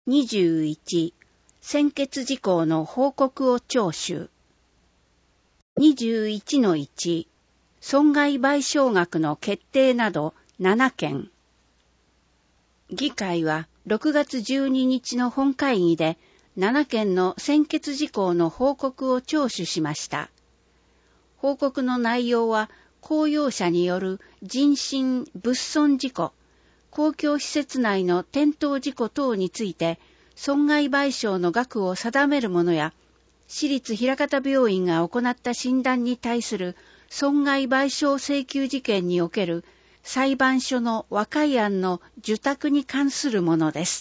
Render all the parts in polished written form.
21、専決事項の報告を聴取。21-1、損害賠償額の決定など7件。議会は6月12日の本会議で7件の専決事項の報告を聴取しました。報告の内容は公用車による人身物損事故、公共施設内の転倒事故等について損害賠償の額を定めるものや、私立枚方病院が行った診断に対する損害賠償請求事件における裁判所の和解案の受託に関するものです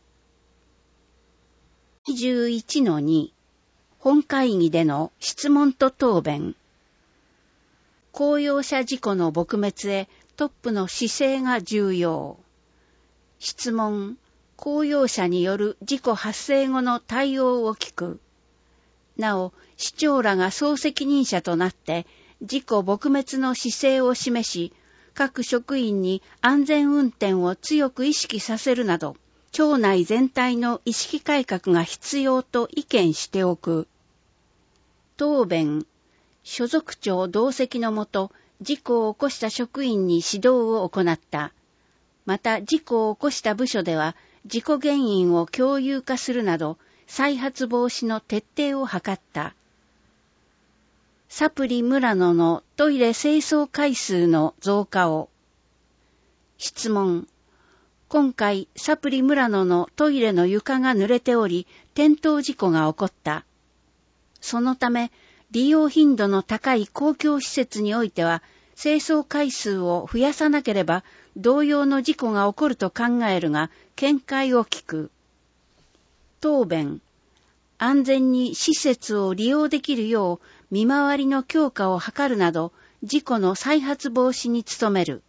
。21-2、本会議での質問と答弁。公用車事故の撲滅へトップの姿勢が重要。質問、公用車による事故発生後の対応を聞く。なお、市長らが総責任者となって事故撲滅の姿勢を示し、各職員に安全運転を強く意識させるなど、町内全体の意識改革が必要と意見しておく。答弁、所属長同席のもと、事故を起こした職員に指導を行った。また事故を起こした部署では事故原因を共有化するなど再発防止の徹底を図った。サプリ村野のトイレ清掃回数の増加を。質問。今回サプリ村野のトイレの床が濡れており転倒事故が起こった。そのため利用頻度の高い公共施設においては清掃回数を増やさなければ同様の事故が起こると考えるが、見解を聞く。答弁、安全に施設を利用できるよう見回りの強化を図るなど、事故の再発防止に努める。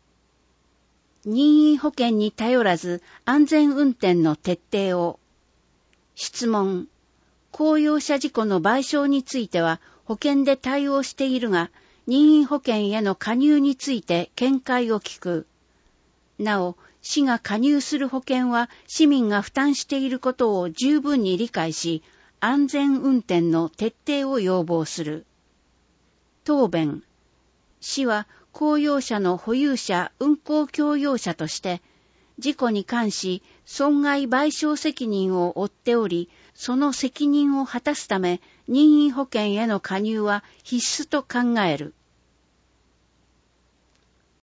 任意保険に頼らず安全運転の徹底を。質問、公用車事故の賠償については保険で対応しているが、任意保険への加入について見解を聞く。なお、市が加入する保険は市民が負担していることを十分に理解し、安全運転の徹底を要望する。答弁、市は公用車の保有者運行共用者として、事故に関し損害賠償責任を負っており、その責任を果たすため任意保険への加入は必須と考える。